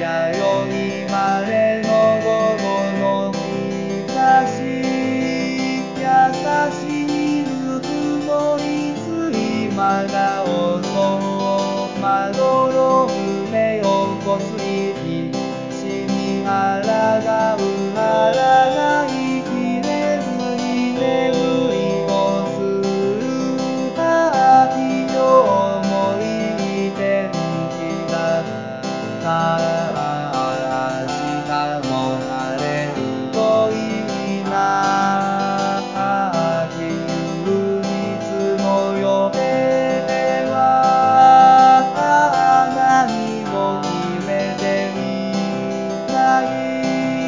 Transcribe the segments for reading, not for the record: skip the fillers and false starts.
弥生まれの午後の日差し、優しいぬくもりつい真顔とまどろむ目をこすり必死に抗う腹が生きれずに眠りをするかきよもいい天気だった明日も晴れるといいな休日の予定は何も決めていない。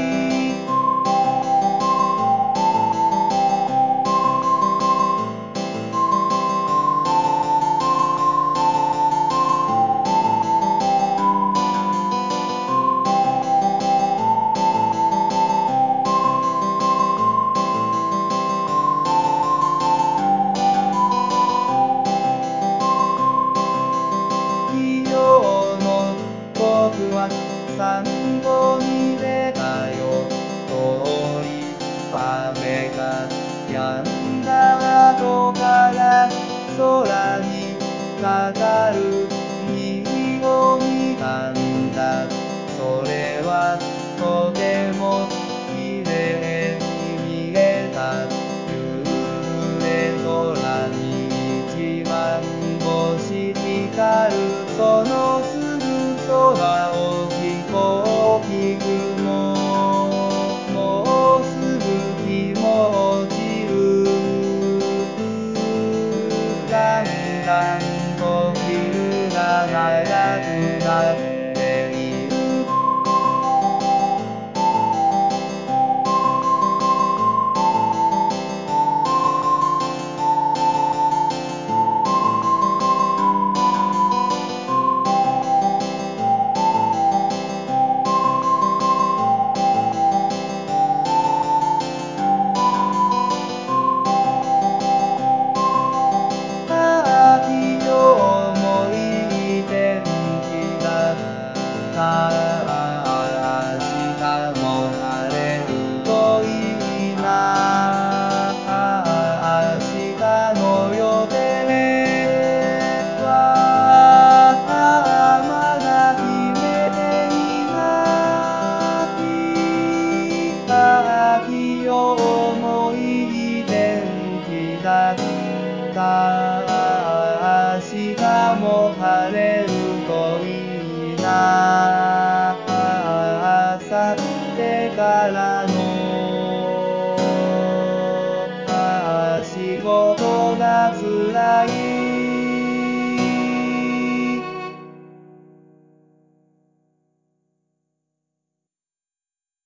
僕は散歩に出たよ通り雨が止んだ後から空にかかる虹を見たんだそれはとても